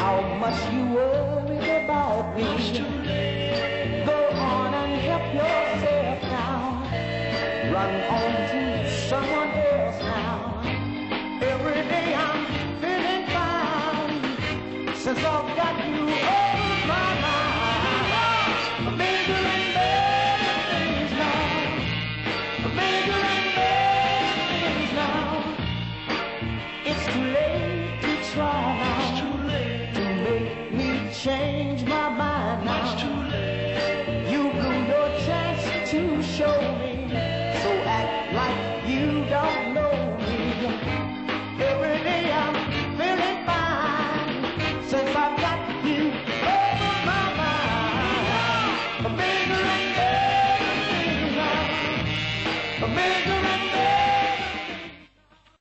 how much you worry about me. Go on and help yourself now. Run on to someone else now. Every day I'm feeling fine since I've got you over my mind. Bigger and better things now. Bigger and better things now. It's too late to try now. It's too late to make me change my mind now. It's too late. You blew your chance to show me, so act like you don't know me. Every day I'm feeling fine since I've got you over my mind. Bigger and better things now. Bigger